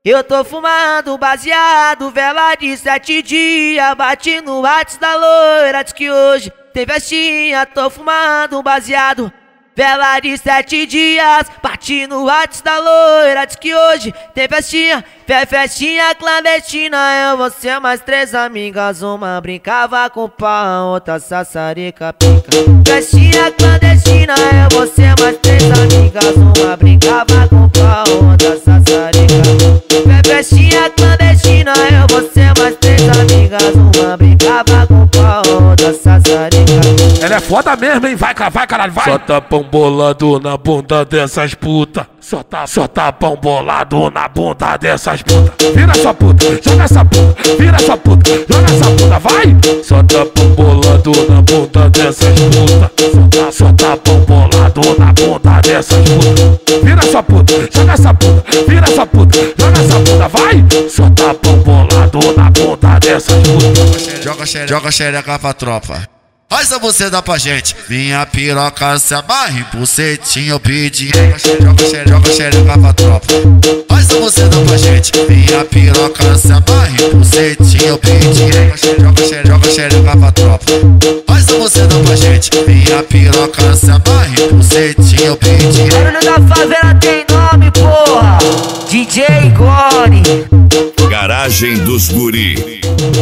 Eu tô fumando baseado, vela de 7 dias. Bati no WhatsApp da loira, diz que hoje tem festinha. Tô fumando baseado, vela de 7 dias. Bati no WhatsApp da loira, diz que hoje tem festinha. Festinha clandestina, eu, você mais 3 amigas. Uma brincava com pau, outra sassarica pica. Festinha clandestina, eu, você mais 3 amigas. Uma brincava com pau, outra sassarica. Festinha clandestina, eu, você mais 3 amigas. Uma brincava com pau, outra sassarica. Ela é foda mesmo, hein? Vai, caralho, vai! Só tá pão bolado na bunda dessas puta. Só tá pão bolado na bunda dessas puta. Vira sua puta, joga essa puta. Vira sua puta, joga essa puta, vai! Só tá pão bolado na bunda dessas puta. Só tá pão bolado na bunda dessas puta. Vira sua puta, joga essa puta. Vira sua puta, joga essa puta, vai! Só tá pão bolado na bunda dessas puta. Joga xereca pra tropa. Faz a você dá pra gente. Minha piroca se amarra em bucetinha, eu pedi. Joga xereca pra tropa. Faz a você dá pra gente. Minha piroca se amarra em bucetinha, eu pedi. Joga xereca pra tropa. Faz a você dá pra gente. Minha piroca se amarra em bucetinha, eu pedi. Barulho da favela tem nome, porra. DJ Gone. Garagem dos Guri.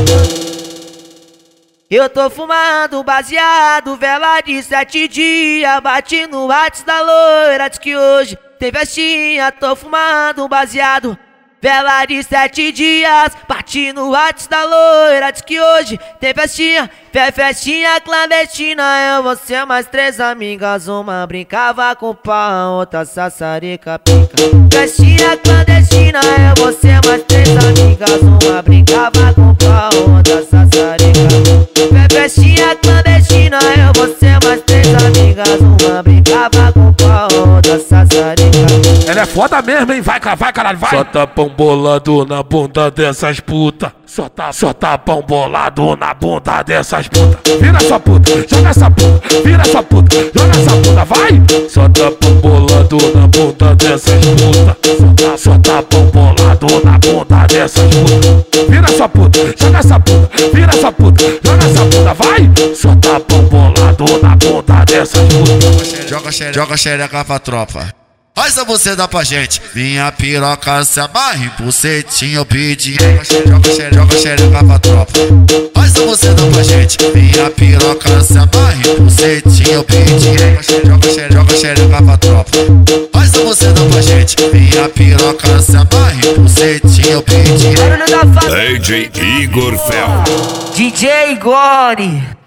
Eu tô fumando baseado, vela de 7 dias. Bati no WhatsApp da loira, diz que hoje tem festinha. Tô fumando baseado, vela de 7 dias. Bati no WhatsApp da loira, diz que hoje tem festinha. Festinha clandestina, eu, você mais 3 amigas. Uma brincava com pau, outra sassarica pica. Festinha clandestina, eu, você mais 3 amigas. Uma brincava com pau, outra sassarica. Festinha clandestina, eu, você mais 3 amigas. Uma brincava com pau, outra sassarica. Ela é foda mesmo, hein? Vai, caralho, vai! Só tá pão bolado na bunda dessas puta. Só tá pão bolado na bunda dessas puta. Vira sua puta, joga essa puta. Vira sua puta, joga essa puta, vai! Só tá pão bolado na bunda dessas puta. Só tá pão bolado na bunda dessas puta. Vira sua puta, joga essa puta. Vira sua puta, joga essa puta, vai! Só tá pão bolado na bunda dessas puta. Joga xereca pra tropa. Faz a você dá pra gente. Minha piroca se amarra em bucetinha, eu pedi. Joga xereca pra tropa. Faz a você dá pra gente. Minha piroca se amarra em bucetinha, eu pedi. Joga xereca pra tropa. Faz a você dá pra gente. Minha piroca se amarra em bucetinha, eu pedi. Barulho da favela. DJ Igor Fel. DJ Gone.